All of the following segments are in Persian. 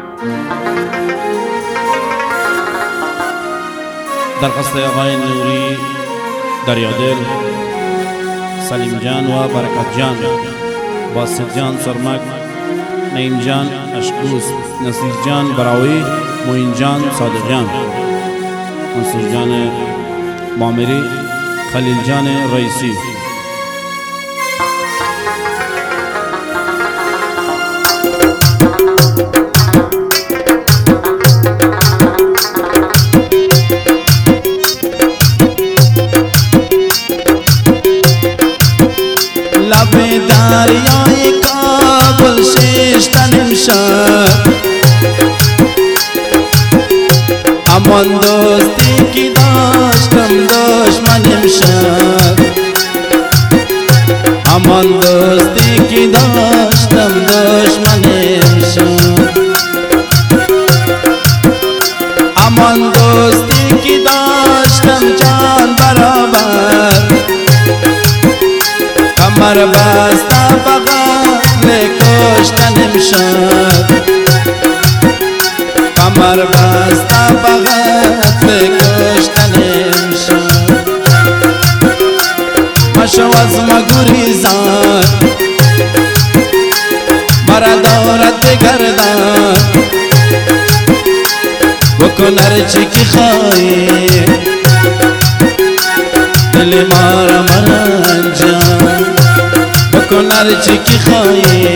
درخواست آقای نوری دریادل، سلیم جان و برکت جان، باسط جان سرمک، نعیم جان اشکوس، نصیر جان براوی، معین جان صادق جان، منصور جان معمری، خلیل جان رئیسی. لب دریای کابل ششتن امشب، همان دوستی که داشتم دشمن امشب، همان دوستی که داشتم دشمن امشب، همان دوستی که داشتم جان برابر، کمر بسته بغل کشتن امشب، کمر بسته بغل کشتن امشب. مشو از مگریزان مرا دارد بگردان، بکن هرچی که خواهی دل ما را مرنجان، بکن هرچی که خواهی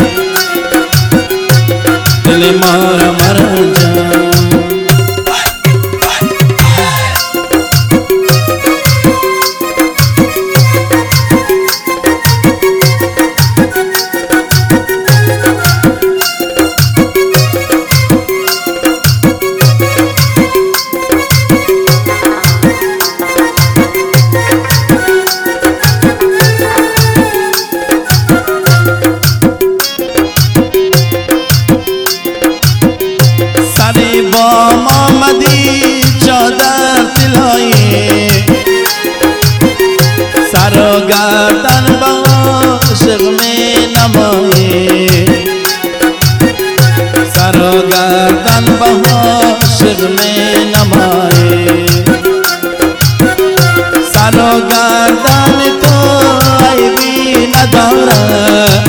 دل ما را مرنجان. با محمدی چادر طلایی، سر و گردن با عاشق می نمایی، سر و گردن با عاشق می نمایی، سر و گردن تو عیبی نداره،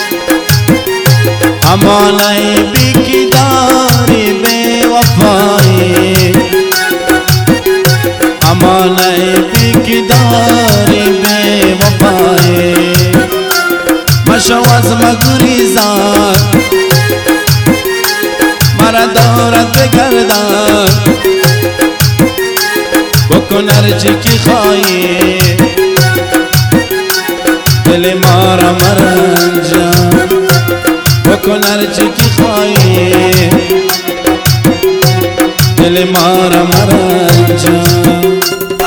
همان عیبی که داری بی وفایی، همان عیبی که داری بی وفایی. مشو از مگریزان مرا دارد بگردان، بکن هرچی که خواهی دل ما را مرنجان، بکن هرچی که خواهی دل ما را مرنجان.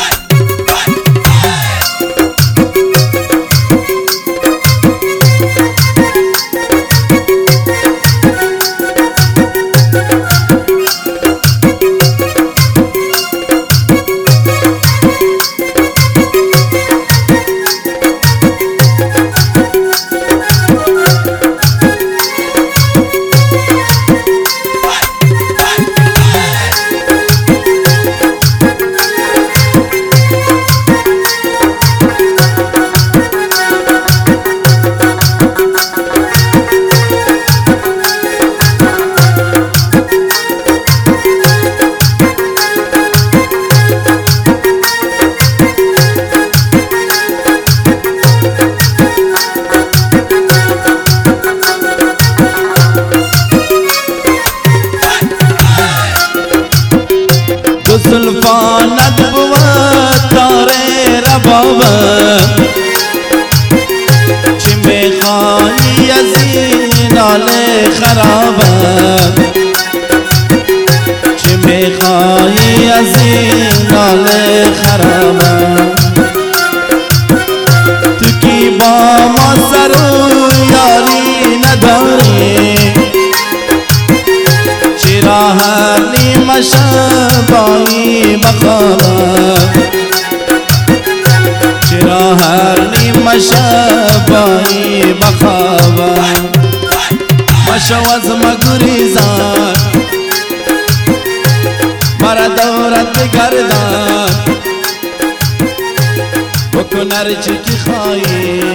زلفانت بود داره ربابه، چی میخوایی از این حال خرابه، چی میخوایی از این حال خرابه. تو کی با ما سر و یاری نداری، چرا هر نیم شبایی بخوابم، چرا هر نیم شبایی بخوابم. مشو از مگریزان هرچی که خواهی